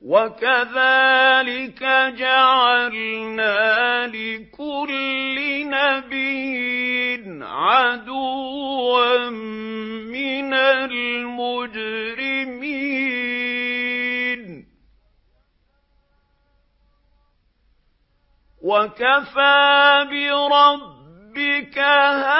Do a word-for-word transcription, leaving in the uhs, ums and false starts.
وَكَذَٰلِكَ جَعَلْنَا لِكُلِّ نَبِيٍّ عَدُوًّا مِّنَ الْمُجْرِمِينَ ۗ وَكَفَىٰ بِرَبِّكَ